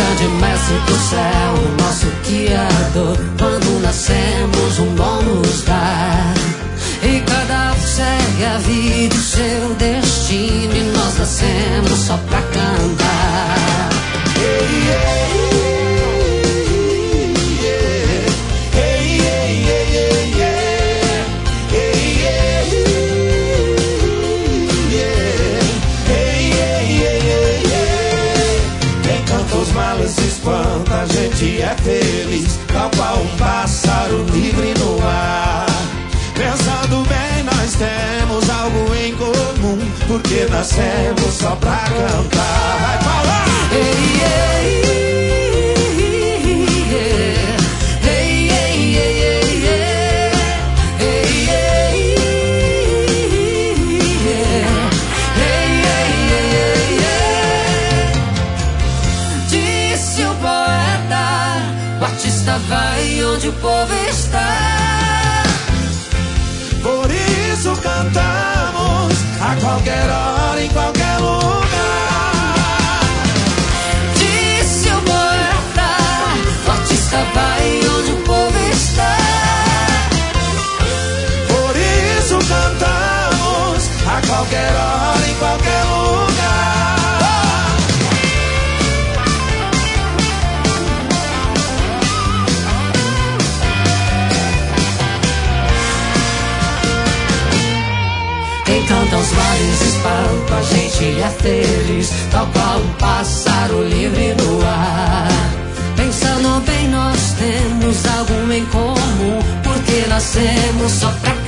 grande mestre do céu, o nosso Criador. Quando nascemos, um dom nos dá, e cada um segue a vida e o seu destino, e nós nascemos só pra cantar. Enquanto os males se espantam, a gente é feliz, tal qual um pássaro livre no ar. Pensando bem, nós temos algo em comum, porque nascemos só pra cantar. Vai falar! Disse o poeta, o artista vai onde o povo está. Por isso cantamos a qualquer hora, em qualquer lugar. Disse o poeta, o artista vai onde o povo está. Por isso cantamos a qualquer hora, em qualquer lugar. Enquanto os mares espantam, a gente é feliz, tal qual um pássaro livre no ar. Pensando bem, nós temos algo em comum, porque nascemos só pra